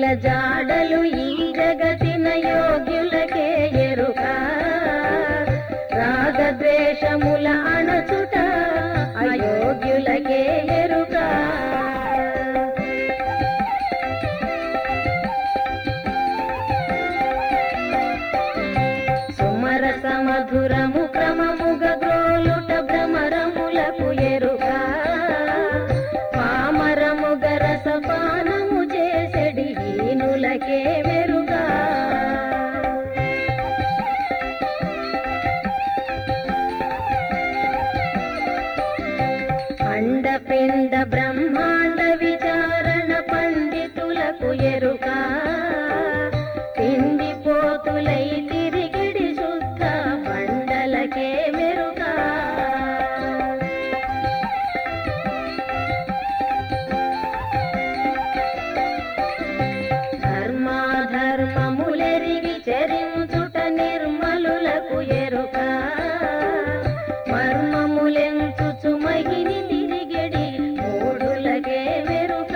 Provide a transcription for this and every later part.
జాడలు ఈ జగతిన యోగ్యులకే ఎరుక రాగద్వేషముల అణచుట అయోగ్యులకే ఎరుక సుమరస మధురము క్రమముగ గ్రోలుట భ్రమరములకు ఎరుక పామరముగ రసపానము చేసెడి హీనులకే మెరుక అండపిండ బ్రహ్మాండ విచారణ పండితులకు ఎరుక తిండిపోతులై తిరిగిడి శుద్ధ పండలకే మెరుక ధర్మాధర్మములెరిగి చరించుట నిర్మలులకు ఎరుక మర్మములెంచుచు మహిని తిరిగిడి మూఢులకే మెరుక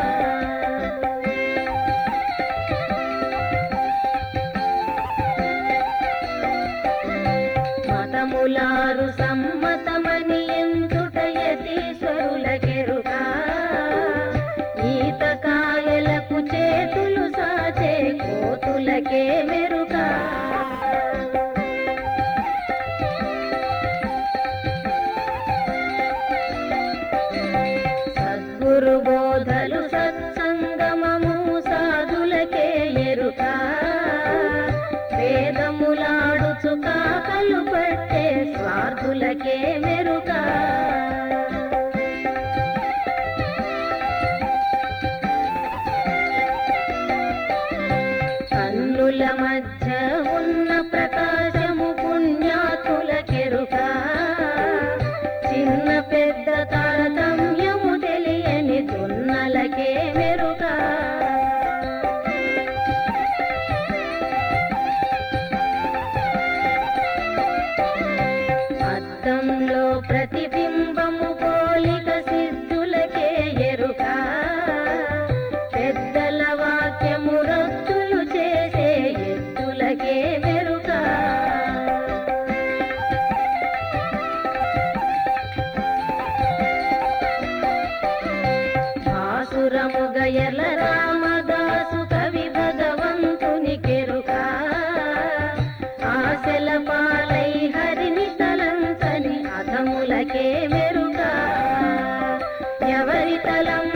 మతములారు సమ్మతమని ఎంచుట యతీశ్వరులకెరుక ఈతకాయలకు చేతులు సాచే కోతులకే మెరుక సద్గురు బోధలు సత్సంగమము సాధులకే ఎరుక వేదములాడుచు కాకలు పట్టే స్వార్థులకే మెరుక కన్నుల మధ్య ఉన్న ప్రకాశము పుణ్యాత్ములకెరుక చిన్న పెద్ద తారతమ్యము తెలియని దున్నలకే మెరుక అద్దంలో ప్రతిబింబము పోలిక సిద్ధులకే ఎరుక పెద్దల వాక్యము రద్దులు చేసే ఎద్దులకే మెరుక ఆసురముగ ఎర్ల రామదాసు కవి భగవంతునికెరుక ఆశల పాలై హరిని తలంచని అధములకే మెరుక ఎవరి తలం